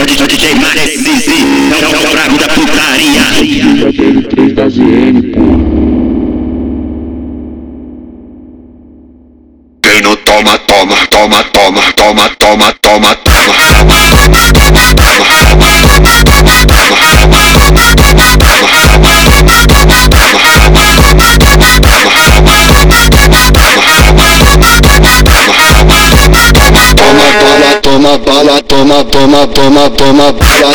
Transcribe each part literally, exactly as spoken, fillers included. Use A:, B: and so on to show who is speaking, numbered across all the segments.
A: o D J Max Zizi, é o brabo da putaria.
B: Aquele três da Z N, porra.
C: Quem não toma, toma, toma, toma, toma, toma, toma, toma. Toma bala, toma, toma, toma, toma bala,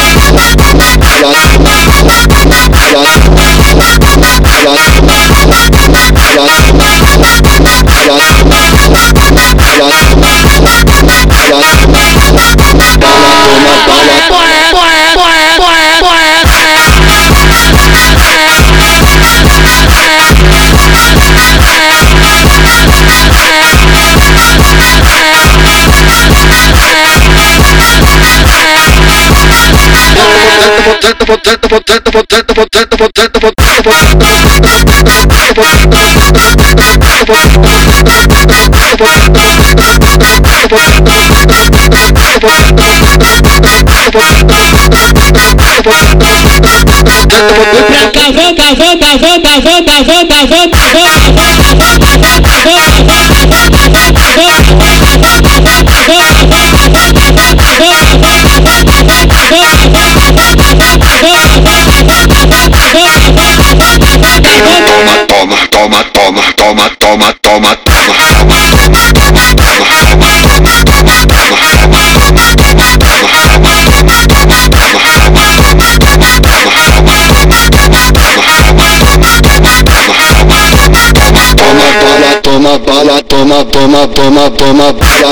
C: botando, botando, botando, botando, botando, botando, botando,
D: volta, volta, volta, volta, volta, volta,
C: toma, toma, toma, toma, toma, toma, toma bala, toma, toma, toma, toma bala,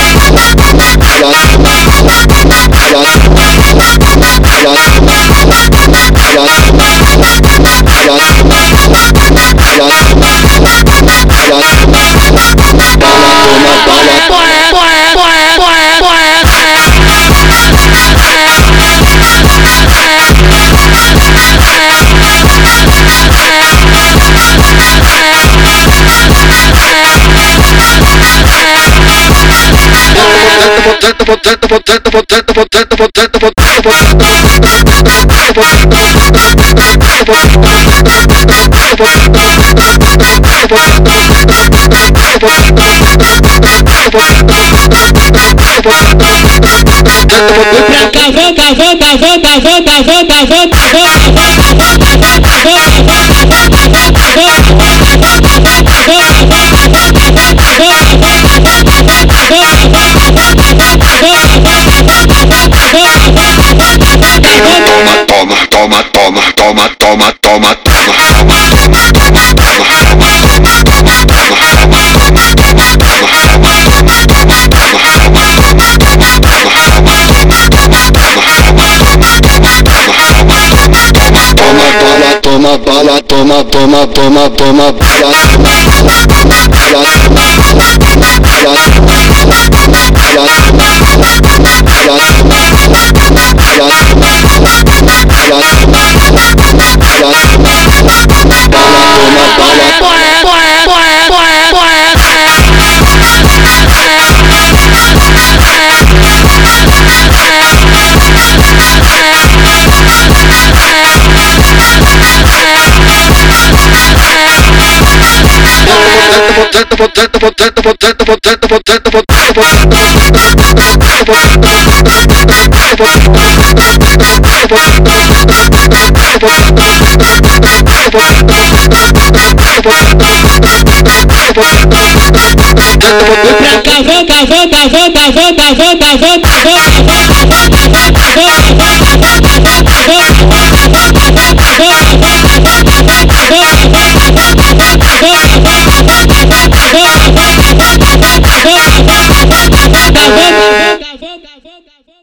C: botando, botando, botando, botando, botando, botando,
D: volta, volta, volta, volta, volta, volta,
C: toma, toma, toma, toma, toma, toma, toma bala, toma, toma, toma, toma bala, botando, botando, botando, botando, botando, botando,
D: volta, volta, volta, volta, volta, volta, volta, volta, volta,